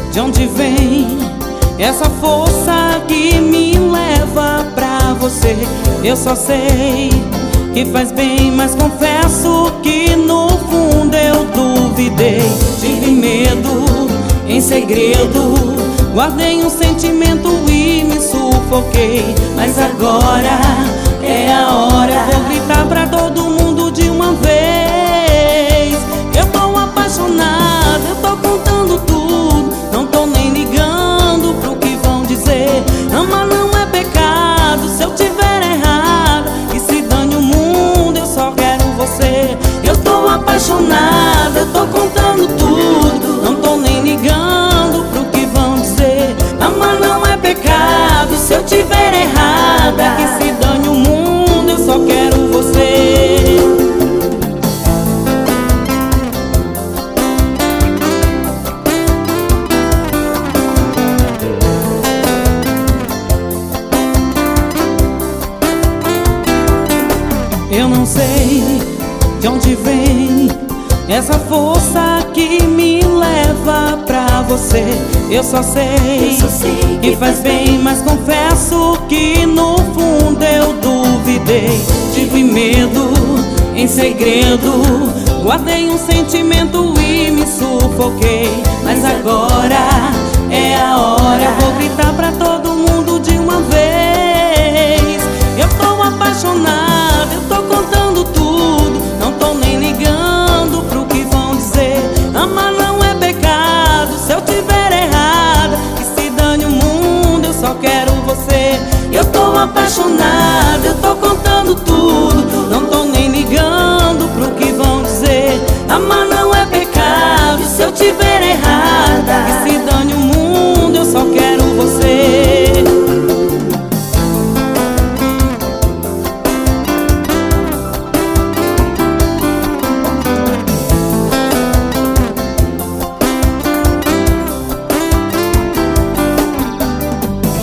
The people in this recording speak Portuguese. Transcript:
De onde vem essa força que me leva pra você? Eu só sei que faz bem, mas confesso que no fundo eu duvidei. Tive medo em segredo, guardei um sentimento e me sufoquei. Mas agora é a hora, vou gritar pra todo mundo de uma vez. Eu tô apaixonado, eu tô contando tudo, não tô nem ligando pro que vão dizer. Amar não é pecado, se eu tiver errado, e se dane o mundo, eu só quero você. Eu tô apaixonado, eu tô contando tudo, não tô nem ligando pro que vão dizer. Amar não é pecado, se eu tiver errada, que se dane o mundo, eu só quero você. Eu não sei de onde vem essa força que me leva pra você. Eu só sei que faz bem, mas confesso que no fundo eu duvidei. Tive medo em segredo, guardei um sentimento e me sufoquei. Mas agora é a hora, vou gritar pra todo mundo de uma vez. Eu tô apaixonado, eu tô contando tudo, não tô nem ligando pro que vão dizer. Amar não é pecado, se eu tiver errada, que se dane o mundo, eu só quero você. Eu tô apaixonado, eu tô contando